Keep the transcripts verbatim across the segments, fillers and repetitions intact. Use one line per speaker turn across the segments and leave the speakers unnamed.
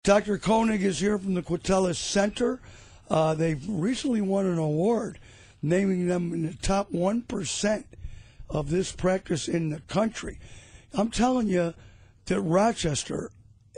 Doctor Koenig is here from the Quatella Center. Uh, they've recently won an award, naming them in the top one percent of this practice in the country. I'm telling you that Rochester,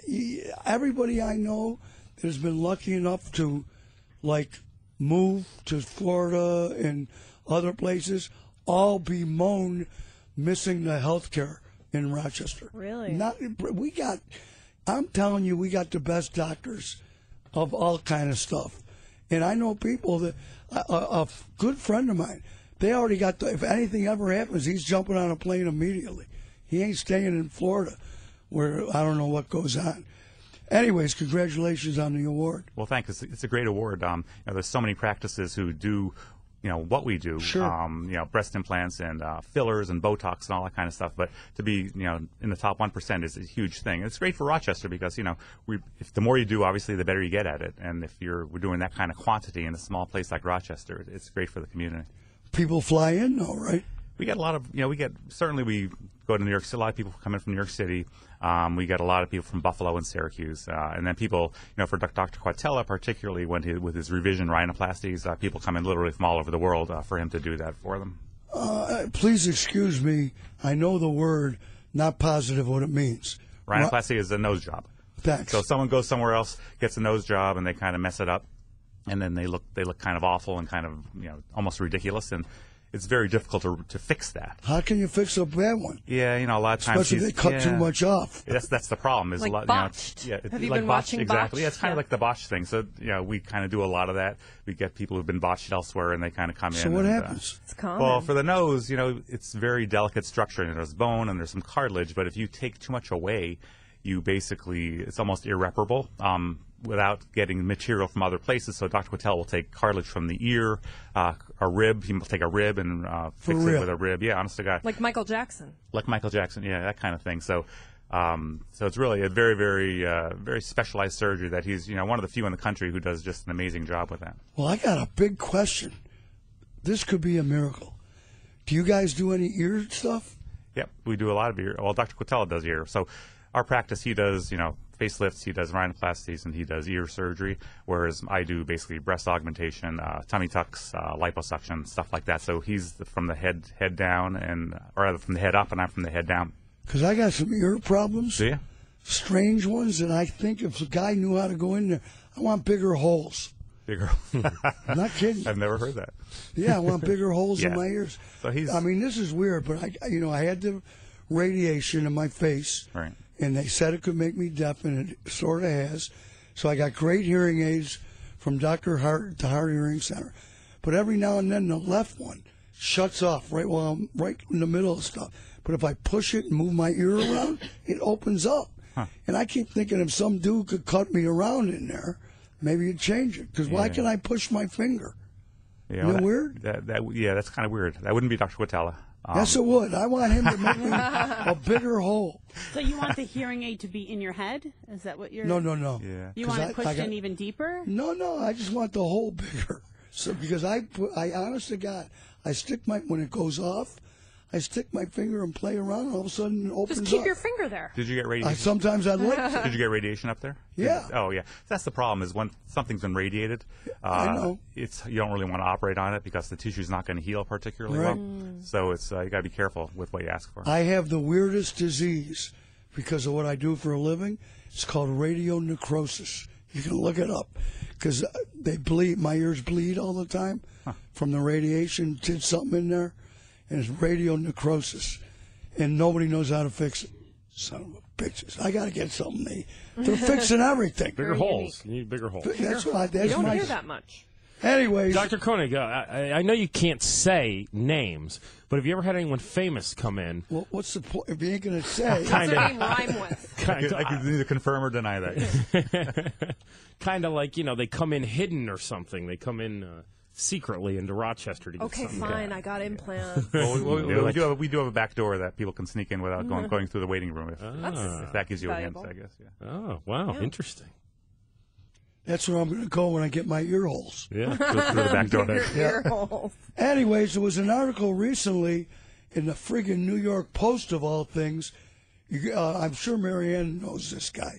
everybody I know that has been lucky enough to, like, move to Florida and other places, all bemoan missing the health care in Rochester.
Really?
Not, we got, I'm telling you, we got the best doctors of all kind of stuff. And I know people that, a, a good friend of mine, they already got, the, if anything ever happens, he's jumping on a plane immediately. He ain't staying in Florida where I don't know what goes on. Anyways, congratulations on the award.
Well, thanks. It's, it's a great award. Um, you know, there's so many practices who do, you know, what we do.
Sure.
Um, you know, breast implants and uh, fillers and Botox and all that kind of stuff. But to be, you know, in the top one percent is a huge thing. It's great for Rochester because, you know, we, if the more you do, obviously, the better you get at it. And if you're we're doing that kind of quantity in a small place like Rochester, it's great for the community.
People fly in, all right?
We get a lot of, you know, we get, certainly we go to New York City, a lot of people come in from New York City. Um, we get a lot of people from Buffalo and Syracuse. Uh, and then people, you know, for Doctor Quatella, particularly when he, with his revision rhinoplasties, uh, people come in literally from all over the world uh, for him to do that for them.
Uh, please excuse me. I know the word, not positive what it means.
Rhinoplasty is a nose job.
Thanks.
So someone goes somewhere else, gets a nose job, and they kind of mess it up. And then they look they look kind of awful and kind of, you know, almost ridiculous. And it's very difficult to to fix that.
How can you fix a bad one?
Yeah, you know, a lot of times
especially if they cut
yeah.
too much off.
That's that's the problem. Is
like
a lot,
botched.
You know, yeah,
Have you
like
been
botched,
watching
exactly.
botched?
Yeah, it's kind
yeah.
of like the botched thing. So you know, we kind of do a lot of that. We get people who've been botched elsewhere, and they kind of come
So
in.
what
and,
happens?
It's common.
Well, for the nose, you know, it's very delicate structure, and there's bone and there's some cartilage. But if you take too much away, you basically it's almost irreparable. Um, without getting material from other places. So Doctor Quatella will take cartilage from the ear, uh, a rib. He will take a rib and uh, fix
real?
it with a rib. Yeah, honest to God.
Like Michael Jackson.
Like Michael Jackson, yeah, that kind of thing. So um, so it's really a very, very, uh, very specialized surgery that he's, you know, one of the few in the country who does just an amazing job with that.
Well, I got a big question. This could be a miracle. Do you guys do any ear stuff?
Yep, we do a lot of ear. Well, Doctor Quatella does ear. So our practice, he does, you know, facelifts, he does rhinoplasties, and he does ear surgery, whereas I do basically breast augmentation, uh, tummy tucks, uh, liposuction, stuff like that. So he's the, from the head head down, and or rather from the head up, and I'm from the head down.
Because I got some ear problems.
Do you?
Strange ones, and I think if a guy knew how to go in there, I want bigger holes.
Bigger.
I'm not kidding.
I've never heard that.
Yeah, I want bigger holes
Yeah.
in my ears.
So he's.
I mean, this is weird, but I, you know, I had the radiation in my face.
Right.
And they said it could make me deaf, and it sort of has. So I got great hearing aids from Doctor Hart, the Hart Hearing Center. But every now and then, the left one shuts off right while I'm right in the middle of stuff. But if I push it and move my ear around, it opens up.
Huh.
And I keep thinking if some dude could cut me around in there, maybe it'd change it. Because why
Yeah.
can I push my finger?
You
Isn't that
that,
weird?
That, that, yeah, that's kind of weird. That wouldn't be Doctor Quatella. Um,
Yes, it would. I want him to make me a bigger hole.
So you want the hearing aid to be in your head? Is that what you're?
No, no, no.
Yeah.
You
'Cause
want
I-
it pushed
I got-
in even deeper?
No, no, I just want the hole bigger. So because I put, I honest to God, I stick my when it goes off, I stick my finger and play around, and all of a sudden it opens
Just keep
up.
your finger there.
Did you get
I,
radiation?
sometimes I'd like to.
Did you get radiation up there?
Yeah.
Oh, yeah. That's the problem is when something's been radiated, uh,
I know.
it's you don't really want to operate on it because the tissue's not going to heal particularly
Right.
well. So it's uh, you got to be careful with what you ask for.
I have the weirdest disease because of what I do for a living. It's called radionecrosis. You can look it up because they bleed. My ears bleed all the time
Huh.
from the radiation. Did something in there, and it's radionecrosis, and nobody knows how to fix it. Son of a bitches! I got to get something. They, they're fixing everything.
Bigger holes. You need bigger holes.
That's why.
You
That's
don't
my.
hear that much.
Anyways,
Doctor Koenig, uh, I, I know you can't say names, but have you ever had anyone famous come in?
well, what's the point? If you ain't gonna say,
What's
Kind
her
of.
name rhyme with?
I could, I could neither confirm or deny that.
Kind of like, you know, they come in hidden or something. They come in uh, secretly into Rochester to get
Okay,
something
fine.
done.
I got implants.
well, we, we, we,
like-
do have, we do have a back door that people can sneak in without going going through the waiting room. If,
Ah.
if that gives you
valuable.
a hint, I guess. Yeah.
Oh, wow.
Yeah.
Interesting.
that's where I'm gonna go when I get my ear holes.
Yeah.
Go through the back door.
Your ear holes.
Anyways, there was an article recently in the friggin' New York Post of all things. You, uh, I'm sure Marianne knows this guy.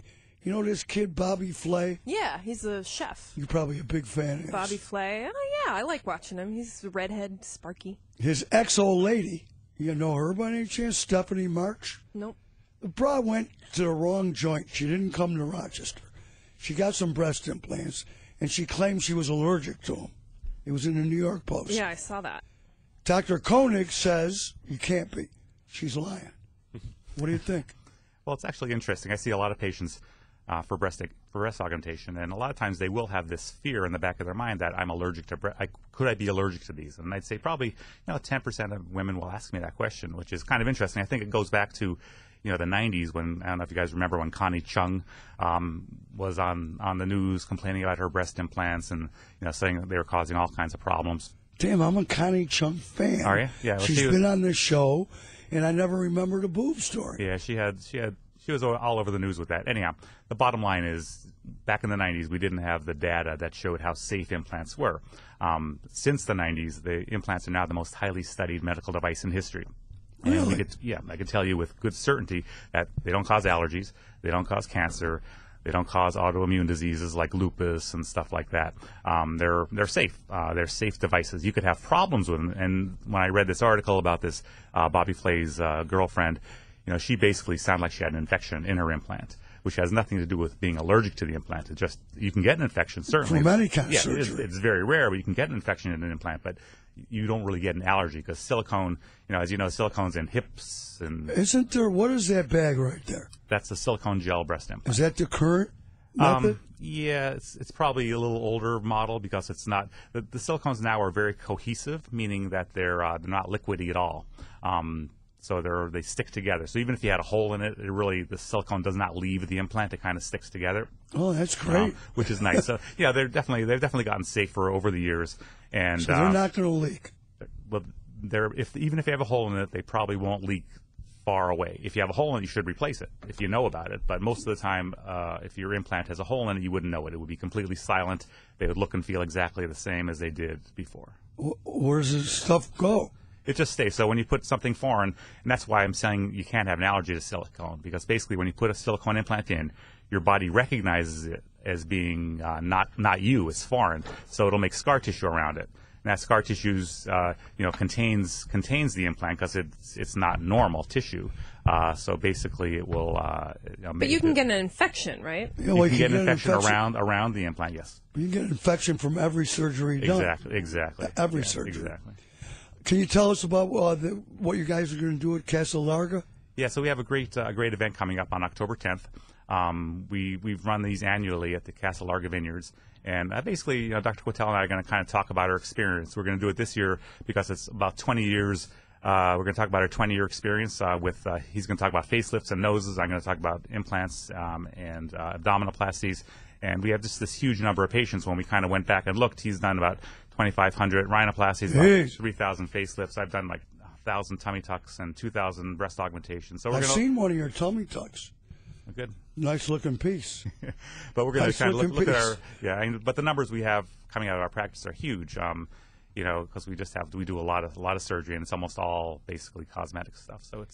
You know this kid, Bobby Flay?
Yeah, he's a chef.
You're probably a big fan of his.
Bobby Flay. Oh, yeah, I like watching him. He's a redhead, sparky.
His ex-old lady, you know her by any chance? Stephanie March?
Nope.
The broad went to the wrong joint. She didn't come to Rochester. She got some breast implants, and she claimed she was allergic to them. It was in the New York Post.
Yeah, I saw that.
Doctor Koenig says you can't be. She's lying. What do you think?
Well, it's actually interesting. I see a lot of patients uh, for breast for breast augmentation, and a lot of times they will have this fear in the back of their mind that I'm allergic to breast. Could I be allergic to these? And I'd say probably you know ten percent of women will ask me that question, which is kind of interesting. I think it goes back to you know the nineties when I don't know if you guys remember when Connie Chung um, was on on the news complaining about her breast implants and you know saying that they were causing all kinds of problems.
Damn, I'm a Connie Chung fan.
Are you? Yeah. Well,
She's
she was,
been on this show, and I never remember the boob story.
Yeah, she had she had she was all over the news with that. Anyhow, the bottom line is, back in the nineties, we didn't have the data that showed how safe implants were. Um, since the nineties, the implants are now the most highly studied medical device in history. And
Really?
we could, yeah, I can tell you with good certainty that they don't cause allergies, they don't cause cancer, they don't cause autoimmune diseases like lupus and stuff like that. Um, they're they're safe. Uh, they're safe devices. You could have problems with them. And when I read this article about this uh, Bobby Flay's uh, girlfriend, you know, she basically sounded like she had an infection in her implant, which has nothing to do with being allergic to the implant. It just you can get an infection certainly
From any kind of
yeah, it is-
surgery.
it's very rare, but you can get an infection in an implant, but you don't really get an allergy because silicone, you know, as you know, silicone's in hips, and
Isn't there, what is that bag right there?
that's the silicone gel breast implant.
Is that the current method?
Um, yeah, it's it's probably a little older model because it's not the, the silicones now are very cohesive, meaning that they're uh, they're not liquidy at all. Um, so they're they stick together. So even if you had a hole in it, it really the silicone does not leave the implant; it kind of sticks together.
Oh, that's great.
um, which is nice. So yeah, they're definitely they've definitely gotten safer over the years, and
so they're
uh,
not going to leak.
well, they're if even if you have a hole in it, they probably won't leak far away. If you have a hole in it, you should replace it if you know about it. But most of the time, uh, if your implant has a hole in it, you wouldn't know it. It would be completely silent. They would look and feel exactly the same as they did before.
Wh- Where does this stuff go?
It just stays. So when you put something foreign, and that's why I'm saying you can't have an allergy to silicone, because basically when you put a silicone implant in, your body recognizes it as being uh, not not you, it's foreign. So it'll make scar tissue around it. And that scar tissue, uh, you know, contains contains the implant because it's it's not normal tissue. Uh, so basically, it will. Uh, you know,
But
make
you can
the-
get an infection, right?
You,
you
know,
can get an infection,
infection
around around the implant. Yes,
You can get an infection from every surgery done.
exactly, exactly.
Every
Yeah,
surgery.
exactly.
Can you tell us about uh, the, what you guys are going to do at Casa Larga?
Yeah, so we have a great uh, a great event coming up on October tenth. Um, we we've run these annually at the Casa Larga Vineyards, and uh, basically, you know, Doctor Quattel and I are going to kind of talk about our experience. We're going to do it this year because it's about twenty years. Uh, we're going to talk about our twenty-year experience uh, with. Uh, he's going to talk about facelifts and noses. I'm going to talk about implants um, and uh, abdominoplasties. And we have just this huge number of patients. When we kind of went back and looked, he's done about twenty-five hundred rhinoplasties, about
Jeez.
three thousand facelifts. I've done like one thousand tummy tucks and two thousand breast augmentations. So we're
I've
going
seen one of your tummy tucks.
good.
Nice looking piece.
But we're going to
Nice
kind of look,
looking
look at
piece.
our yeah. And, but the numbers we have coming out of our practice are huge. Um, you know, because we just have we do a lot of a lot of surgery, and it's almost all basically cosmetic stuff. So it's